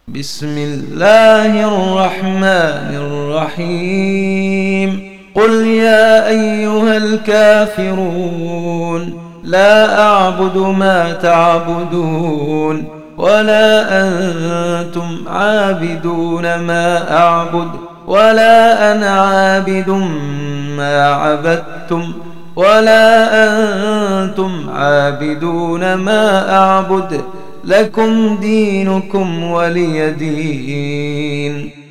بسم الله الرحمن الرحيم قل يا أيها الكافرون لا أعبد ما تعبدون ولا أنتم عابدون ما أعبد ولا أنا عابد ما عبدتم ولا أنتم عابدون ما أعبد لكم دينكم ولي دين.